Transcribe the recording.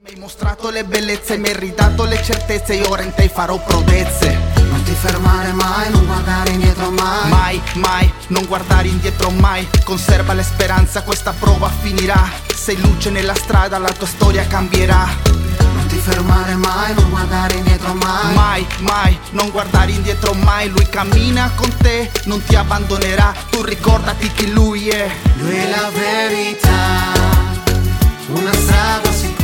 hai mostrato le bellezze, mi hai ridato le certezze, io ora in te farò prodezze. Non ti fermare mai, non guardare indietro mai. Mai, mai, non guardare indietro mai. Conserva le speranze, questa prova finirà. Sei luce nella strada, la tua storia cambierà. Non ti fermare mai, non guardare indietro mai. Mai, mai, non guardare indietro mai. Lui cammina con te, non ti abbandonerà. Tu ricordati chi lui è. Lui è la verità, una strada sicura.